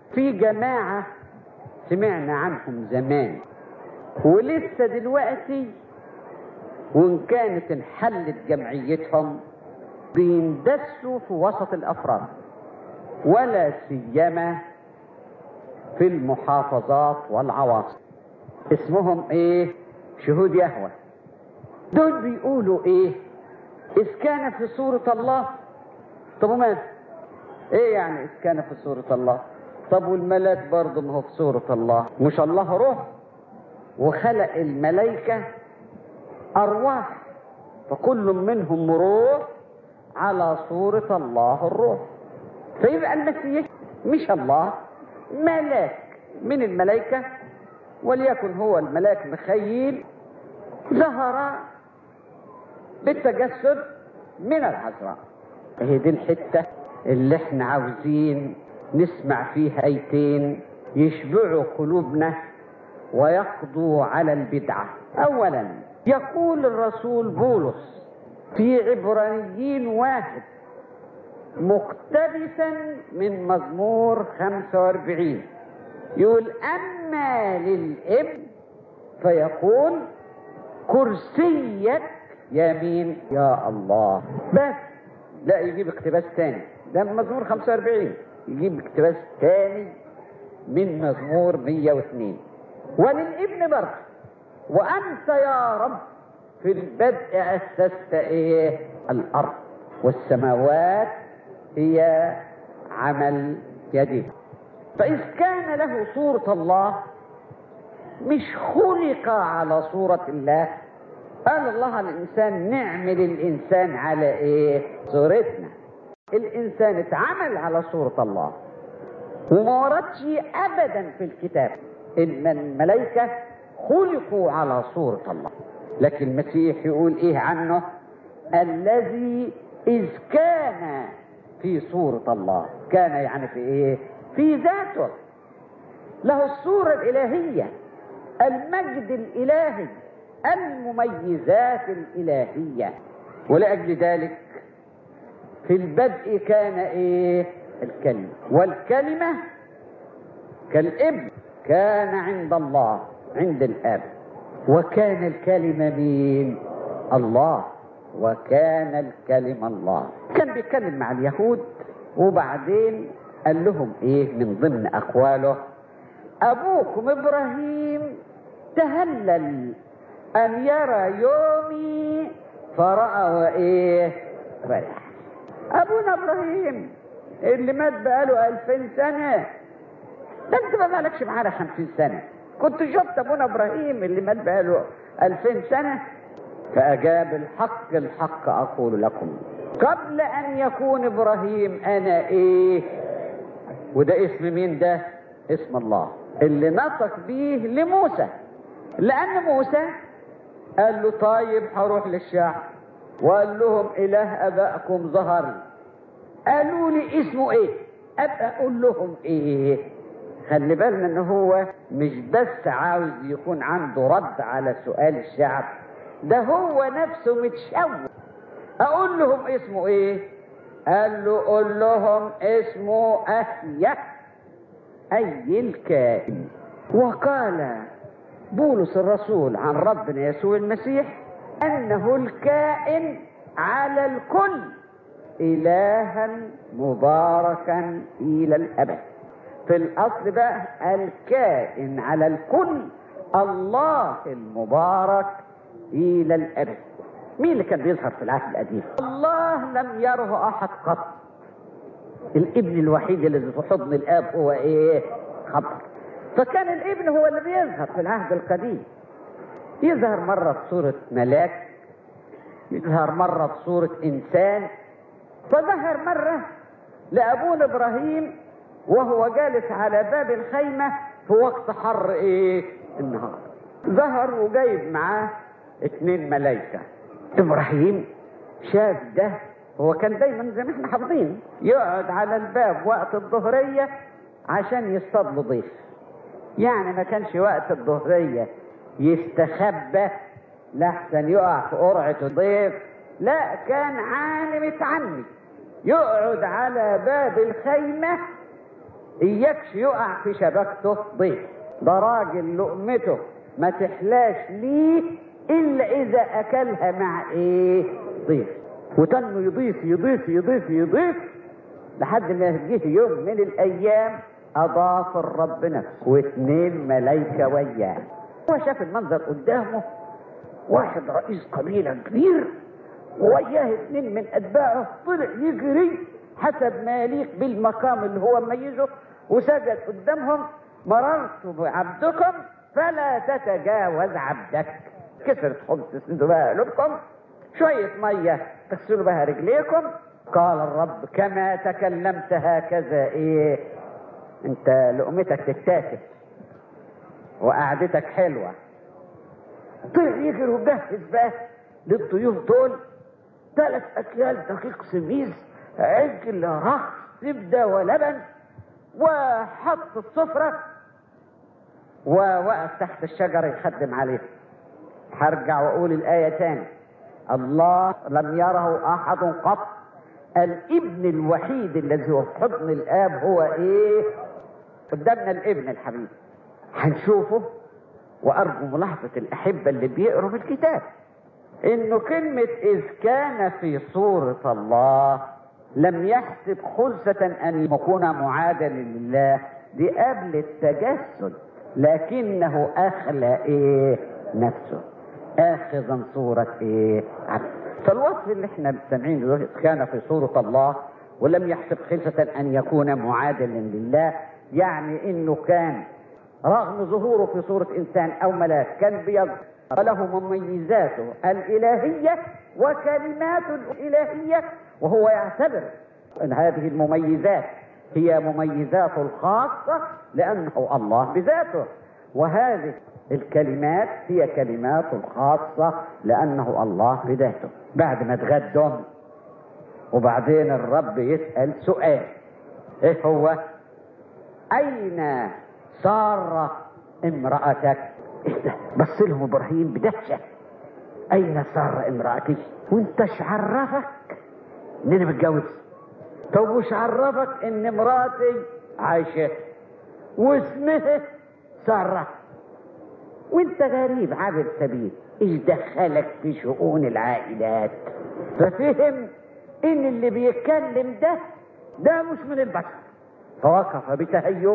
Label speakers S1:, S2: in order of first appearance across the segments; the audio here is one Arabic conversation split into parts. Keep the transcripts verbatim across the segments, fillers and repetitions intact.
S1: في جماعة سمعنا عنهم زمان ولسه دلوقتي وإن كانت انحلت جمعيتهم بيندسوا في وسط الأفراد، ولا سيما في المحافظات والعواصم. اسمهم ايه؟ شهود يهوه. دول بيقولوا ايه؟ إذ كان في صورة الله. طب وماذا؟ ايه يعني إذ كان في صورة الله؟ طب والملاك برضه ما هو في صورة الله؟ مش الله روح وخلق الملائكة أرواح، فكل منهم روح على صورة الله الروح. فيبقى المسيح مش الله، ملاك من الملائكة، وليكن هو الملاك مخيل ظهر بالتجسد من العذراء. هي دي الحتة اللي احنا عاوزين نسمع فيها ايتين يشبعوا قلوبنا ويقضوا على البدعة. اولا يقول الرسول بولس في عبرانيين واحد مقتبسا من مزمور خمسة واربعين، يقول اما للابن فيقول كرسيك يمين يا الله. بس لا يجيب اقتباس ثاني، ده من مزمور خمسة واربعين، يجيب اقتباس ثاني من مزمور مية واثنين. وللابن برضه وانت يا رب في البدء اسست ايه؟ الارض والسماوات هي عمل يده. فاذ كان له صورة الله مش خلق على صورة الله. قال الله الانسان نعمل الانسان على ايه؟ صورتنا. الانسان اتعمل على صورة الله، وما وردش ابدا في الكتاب ان الملائكة خلقوا على صورة الله. لكن المسيح يقول ايه عنه؟ الذي اذ كان في صورة الله. كان يعني في ايه؟ في ذاته، له الصورة الالهية، المجد الالهي، المميزات الالهية. ولاجل ذلك في البدء كان ايه؟ الكلمة، والكلمة كالابن كان عند الله عند الاب، وكان الكلمة مين؟ الله، وكان الكلمة الله. كان بيتكلم مع اليهود وبعدين قال لهم ايه من ضمن اقواله؟ ابوكم ابراهيم تهلل ان يرى يومي فرأى وايه؟ فرح. ابونا ابراهيم اللي مات بقاله الفين سنة، ده انت ما بالكش معانا خمسين سنة، كنت شفت ابونا ابراهيم اللي مات بقاله الفين سنة؟ فاجاب الحق الحق اقول لكم قبل ان يكون ابراهيم انا ايه؟ وده اسم مين ده؟ اسم الله اللي نطق بيه لموسى، لان موسى قال له طيب هروح للشعب، وقال لهم اله ابائكم ظهر لي، قالوا لي اسمه ايه؟ ابقى اقول لهم ايه؟ خلي بالنا ان هو مش بس عاوز يكون عنده رد على سؤال الشعب، ده هو نفسه متشوق. اقول لهم اسمه ايه؟ قال له قول لهم اسمه احيا اي الكائن. وقال بولس الرسول عن ربنا يسوع المسيح انه الكائن على الكل الها مباركا الى الابد. في الاصل بقى الكائن على الكل الله المبارك الى الابد. مين اللي كان بيظهر في العهد القديم؟ الله لم يره احد قط. الابن الوحيد الذي في حضن الاب هو ايه؟ خبر. فكان الابن هو اللي بيظهر في العهد القديم، يظهر مرة بصورة ملاك، يظهر مرة بصورة انسان. فظهر مرة لابونا ابراهيم وهو جالس على باب الخيمة في وقت حر ايه؟ النهار. ظهر وجايب معاه اتنين ملايكة. ابراهيم شاف ده، هو كان دايما زي ما احنا حافظين يقعد على الباب وقت الظهرية عشان يصطاد له ضيف. يعني ما كانش وقت الظهرية يستخبى لحسن يقع في قرعة ضيف، لا، كان عالم اتعني يقعد على باب الخيمة إياكش يقع في شبكته ضيف. ده راجل لقمته ما تحلاش ليه إلا إذا أكلها مع إيه؟ ضيف. وتنه يضيف يضيف يضيف يضيف لحد ما جه يوم من الأيام أضاف الرب نفسه واثنين ملايكة وياه. هو شاف المنظر قدامه، واحد رئيس قبيلة كبير ووياه اثنين من أتباعه، طلع يجري حسب ما يليق بالمقام اللي هو مميزه وسجد قدامهم: مررت بعبدكم فلا تتجاوز عبدك. كسرت خبز تسندوا بها قلوبكم، شوية مية تغسلوا بها رجليكم. قال الرب: كما تكلمت هكذا ايه؟ انت لقمتك تتاكل وقعدتك حلوة. طلع يجري وجهز بقى للضيوف دول ثلاث اكيال دقيق سميز، عجل رخص زبدة ولبن، وحط السفرة ووقف تحت الشجرة يخدم عليه. هرجع واقول الآية تاني: الله لم يره احد قط، الابن الوحيد الذي هو في حضن الاب هو ايه؟ قدامنا الابن الحبيب هنشوفه. وارجو ملاحظة الاحبة اللي بيقروا في الكتاب انه كلمة اذ كان في صورة الله لم يحسب خلسة ان يكون معادلا لله، دي قبل التجسد، لكنه اخلى ايه؟ نفسه، اخذا صورة ايه؟ عبد. فالوصف اللي احنا سامعينه دلوقتي كان في صورة الله ولم يحسب خلسة ان يكون معادلا لله، يعني انه كان رغم ظهوره في صورة انسان او ملاك كان بيظهر وله مميزاته الالهية وكلماته الالهية، وهو يعتبر ان هذه المميزات هي مميزاته الخاصة لانه الله بذاته، وهذه الكلمات هي كلماته الخاصة لانه الله بذاته. بعد ما اتغدوا وبعدين الرب يسأل سؤال، ايه هو؟ اين سارة امرأتك؟ ايه ده؟ بص لهم ابراهيم بدهشة: اين سارة امرأتي؟ وانتش عرفك ان انا متجوز؟ طب وش عرفك ان مراتي عايشة واسمها سارة وانت غريب عابر سبيل؟ ايش دخلك في شؤون العائلات؟ ففهم ان اللي بيتكلم ده ده مش من البشر، فوقف بتهيب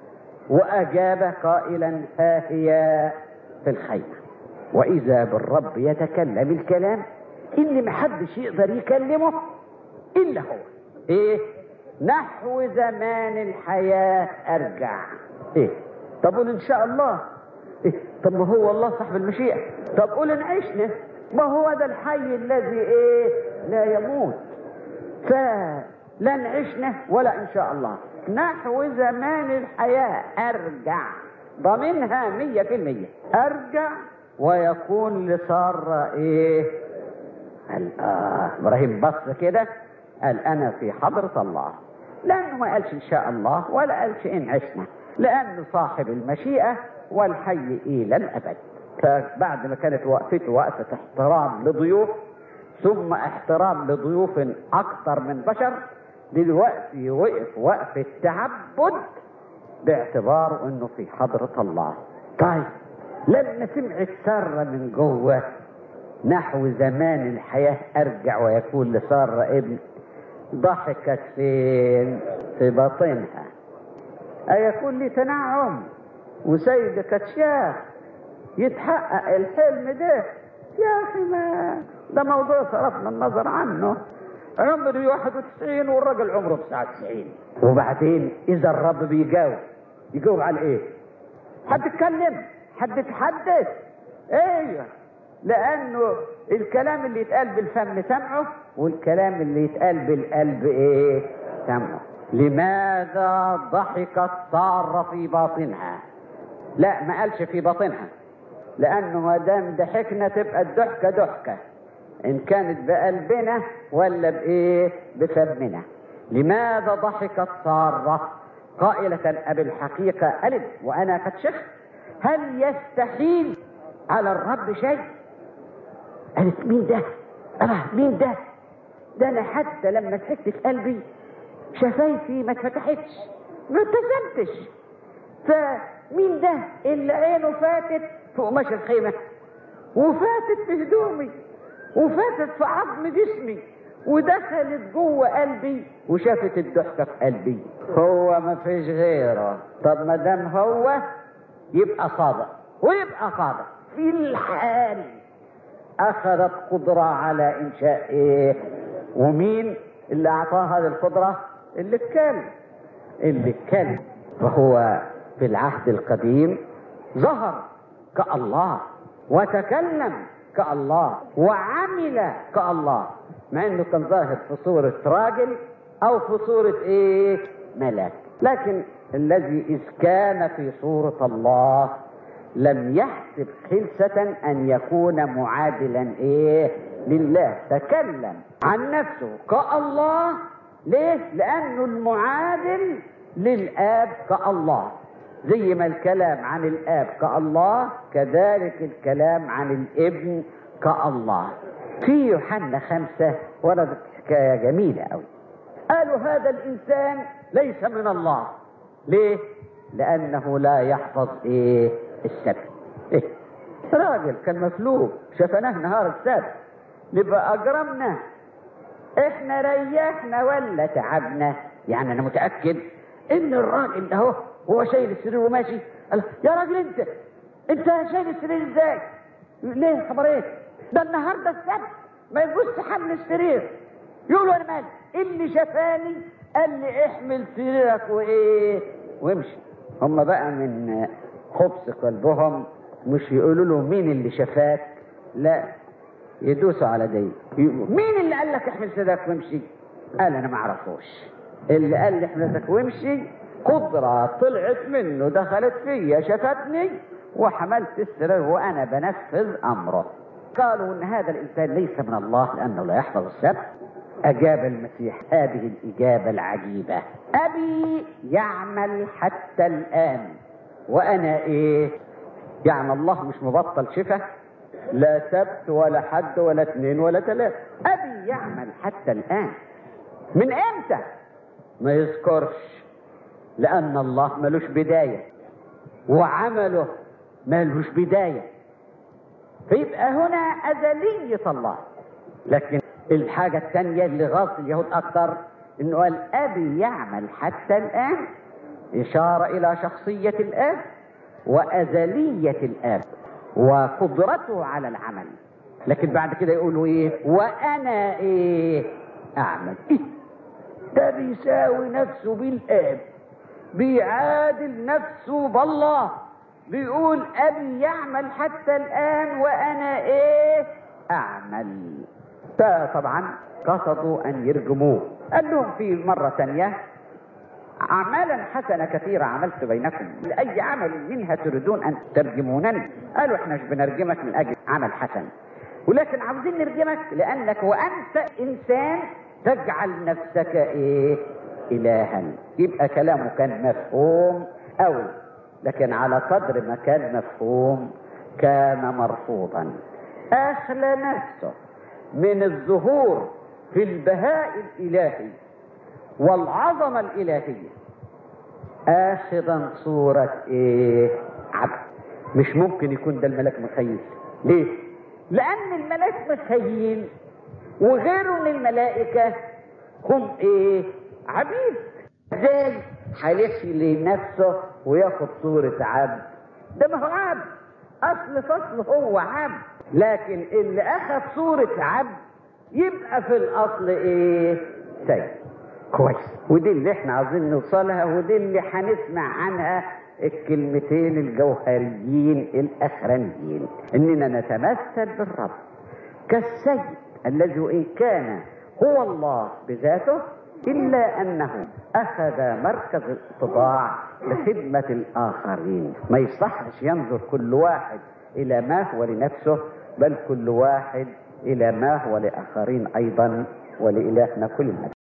S1: واجاب قائلا: ها هي في الخيمة. واذا بالرب يتكلم الكلام اللي محدش يقدر يكلمه الا هو. ايه؟ نحو زمان الحياة ارجع. ايه؟ طب قول ان شاء الله. إيه؟ طب ما هو الله صاحب المشيئة. طب قول ان عشنا، ما هو ده الحي الذي ايه؟ لا يموت. فلن عشنا ولا ان شاء الله. نحو زمان الحياة ارجع، ضمنها مية في المية، ارجع ويكون لسارة ايه؟ قال اه ابراهيم بص كده قال: انا في حضرة الله، لانه ما قالش ان شاء الله ولا قالش ان عشنا، لانه صاحب المشيئة والحي الى الابد. فبعد ما كانت وقفته وقفة احترام لضيوف ثم احترام لضيوف اكثر من بشر، دلوقتي وقف وقفة تعبد باعتباره انه في حضرة الله. طيب لما سمعت سارة من جوه نحو زمان الحياة ارجع ويكون لسارة ابن، ضحكت فين؟ في باطنها. ايكون لي تنعم وسيد كتشاف يتحقق الحلم ده؟ يا اخي ما ده موضوع صرفنا النظر عنه. عمري واحد وتسعين والراجل عمره تسعة وتسعين. وبعدين اذا الرب بيجاوب يجاوب على ايه؟ حد يتكلم؟ حد يتحدث؟ ايوه، لانه الكلام اللي يتقال بالفم سمعه والكلام اللي يتقال بالقلب ايه؟ سمعه. لماذا ضحكت سارة في باطنها؟ لا، ما قالش في باطنها، لانه ما دام ضحكنا تبقى الضحكة ضحكة ان كانت بقلبنا ولا بايه؟ بفمنا. لماذا ضحكت سارة قائلة أبي الحقيقة ألد وأنا قد شخت؟ هل يستحيل على الرب شيء؟ قالت: مين ده؟ أه مين ده؟ ده أنا حتى لما ضحكت في قلبي شفايفي ما اتفتحتش ما ابتسمتش. فمين ده اللي عينه فاتت في قماش الخيمة، وفاتت في هدومي، وفاتت في عظم جسمي، ودخلت جوه قلبي وشافت الضحكة في قلبي؟ هو ما فيش غيره. طب ما دام هو يبقى صادق، ويبقى صادق في الحال. اخذت قدرة على انشاء ايه؟ ومين اللي اعطاها هذه القدرة؟ اللي اتكلم اللي اتكلم فهو في العهد القديم ظهر كالله، وتكلم كالله، وعمل كالله، مع انه كان ظاهر في صورة راجل او في صورة ايه؟ ملاك. لكن الذي اذ كان في صورة الله لم يحسب خلسة ان يكون معادلا ايه؟ لله. تكلم عن نفسه كالله. ليه؟ لانه المعادل للآب كالله. زي ما الكلام عن الآب كالله، كذلك الكلام عن الابن كالله. في يوحنا خمسة وردت حكاية جميلة أوي. قالوا هذا الإنسان ليس من الله. ليه؟ لأنه لا يحفظ إيه؟ السبت. إيه؟ راجل كان مفلوج، شفناه نهار السبت، نبقى أجرمنا، إحنا ريحنا ولا تعبنا؟ يعني أنا متأكد إن الراجل ده هو هو شايل السرير وماشي، قال يا راجل انت انت شايل السرير ازاي؟ ليه؟ خبر ايه؟ ده النهارده السبت ما يجوزش حمل السرير. يقولوا انا مالي، اللي شفاني قال لي احمل سريرك وايه وامشي. هم بقى من خبث قلبهم مش يقولوا له مين اللي شفاك، لا، يدوسوا على دي. مين اللي قال لك احمل سريرك وامشي؟ قال انا ما اعرفوش. اللي قال لي احمل سريرك وامشي قدرة طلعت منه، دخلت فيا، شفتني وحملت السرير وانا بنفذ امره. قالوا ان هذا الانسان ليس من الله لانه لا يحفظ السبت. اجاب المسيح هذه الاجابة العجيبة: ابي يعمل حتى الان وانا ايه؟ يعني الله مش مبطل شفا، لا سبت ولا حد ولا اثنين ولا ثلاثة. ابي يعمل حتى الان. من امتى؟ ما يذكرش، لأن الله ملوش بداية وعمله ملوش بداية، فيبقى هنا أزلية الله. لكن الحاجة الثانية اللي غلط اليهود أكثر إنه قال أبي يعمل حتى الآن، إشارة إلى شخصية الآب وأزلية الآب وقدرته على العمل. لكن بعد كده يقولوا إيه؟ وأنا إيه؟ أعمل. إيه؟ ده بيساوي نفسه بالآب، بيعادل نفسه بالله، بيقول أبي يعمل حتى الآن وأنا إيه؟ أعمل. فطبعا قصدوا أن يرجموه. قال لهم في مرة ثانية: أعمالا حسنة كثيرة عملت بينكم، لأي عمل منها تريدون أن ترجمونني؟ قالوا إحنا مش بنرجمك من أجل عمل حسن، ولكن عاوزين نرجمك لأنك وأنت إنسان تجعل نفسك إيه؟ إلها. يبقى كلامه كان مفهوم أوي، لكن على قدر ما كان مفهوم كان مرفوضا. أخلى نفسه من الظهور في البهاء الإلهي والعظمة الإلهية، آخذا صورة إيه؟ عبد. مش ممكن يكون ده الملاك مخيل. ليه؟ لأن الملاك مخيل وغيره من الملائكة هم إيه؟ عبيد. ازاي هيخلي لنفسه وياخد صورة عبد؟ ده ما هو عبد، اصل فصل هو عبد. لكن اللي اخذ صورة عبد يبقى في الاصل ايه؟ سيد. كويس. ودي اللي احنا عايزين نوصلها، ودي اللي هنسمع عنها الكلمتين الجوهريين الاخرانيين، اننا نتمثل بالرب كالسيد الذي وان كان هو الله بذاته إلا أنه أخذ مركز الاتضاع لخدمة الآخرين. ما يصحش ينظر كل واحد إلى ما هو لنفسه، بل كل واحد إلى ما هو لآخرين أيضا. ولإلهنا كل المجد.